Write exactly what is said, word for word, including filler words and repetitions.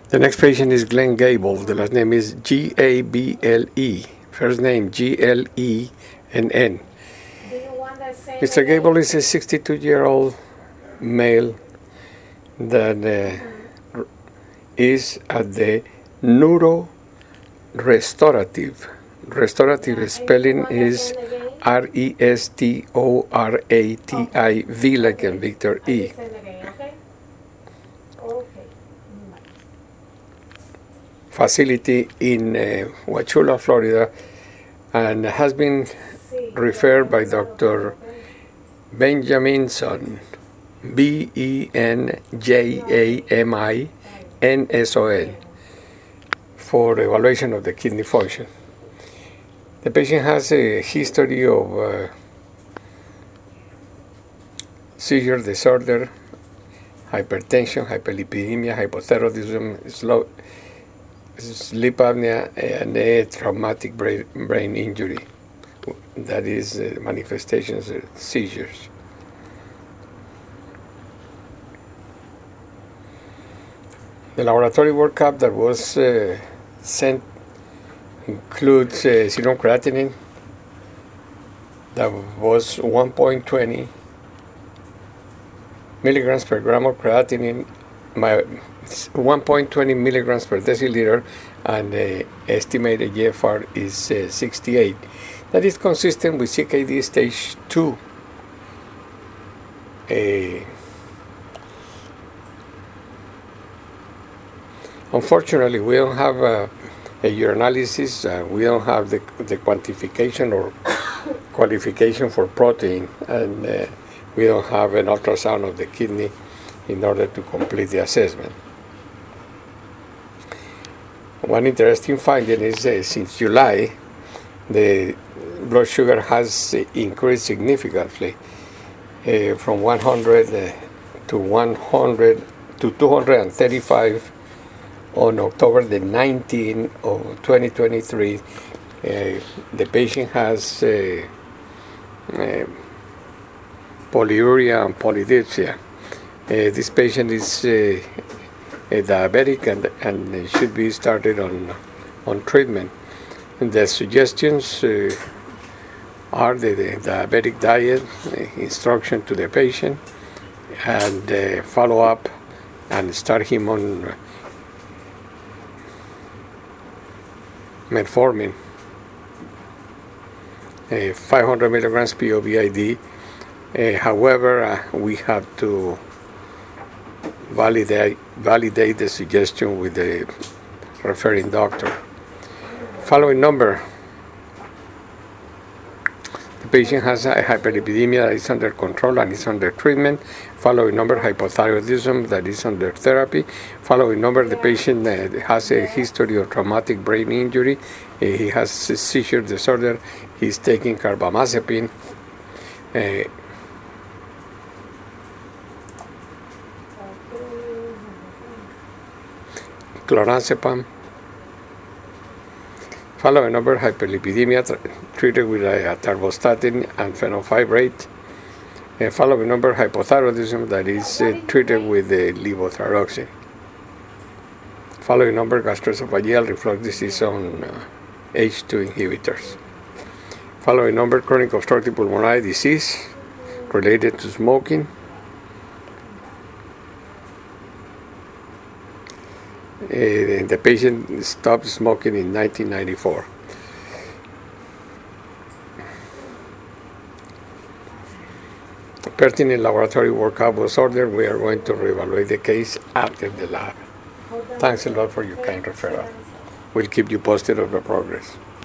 The next patient is Glenn Gable. The last name is G A B L E. First name G L E N N. Mister Gable is a sixty-two-year-old male that uh, is at the neuro restorative. Restorative spelling is R E S T O R A T I V like in Victor E. Facility in uh, Wauchula, Florida, and has been referred by Doctor Benjaminson, B E N J A M I N S O N, for evaluation of the kidney function. The patient has a history of uh, seizure disorder, hypertension, hyperlipidemia, hypothyroidism, slow, sleep apnea, and a traumatic brain, brain injury. That is uh, manifestations of seizures. The laboratory workup that was uh, sent includes uh, serum creatinine that was one point two zero milligrams per gram of creatinine, my one point two zero milligrams per deciliter, and the estimated G F R is uh, sixty-eight. That is consistent with C K D stage two. Uh, unfortunately, we don't have a, a urinalysis. Uh, we don't have the, the quantification or qualification for protein, and uh, we don't have an ultrasound of the kidney in order to complete the assessment. One interesting finding is uh, since July, the blood sugar has uh, increased significantly uh, from one hundred uh, to one hundred to two hundred thirty-five on October the nineteenth of twenty twenty-three. Uh, the patient has uh, uh, polyuria and polydipsia. Uh, this patient is uh, a diabetic and, and should be started on on treatment. And the suggestions uh, are the, the diabetic diet, uh, instruction to the patient, and uh, follow up and start him on metformin, uh, five hundred milligrams P O B I D. Uh, however, uh, we have to validate validate the suggestion with the referring doctor. Following number: the patient has a hyperlipidemia that is under control and is under treatment. Following number: hypothyroidism that is under therapy. Following number: the patient uh, has a history of traumatic brain injury. Uh, he has a seizure disorder. He's taking carbamazepine. Uh, clorazepam. Following number: hyperlipidemia tra- treated with atorvastatin and fenofibrate. Uh, following number: hypothyroidism that is uh, treated with uh, levothyroxine. Following number: gastroesophageal reflux disease on uh, H two inhibitors. Following number: chronic obstructive pulmonary disease related to smoking. Uh, the patient stopped smoking in nineteen ninety-four. Pertinent laboratory workup was ordered. We are going to reevaluate the case after the lab. Thanks a lot for your kind referral. We'll keep you posted of the progress.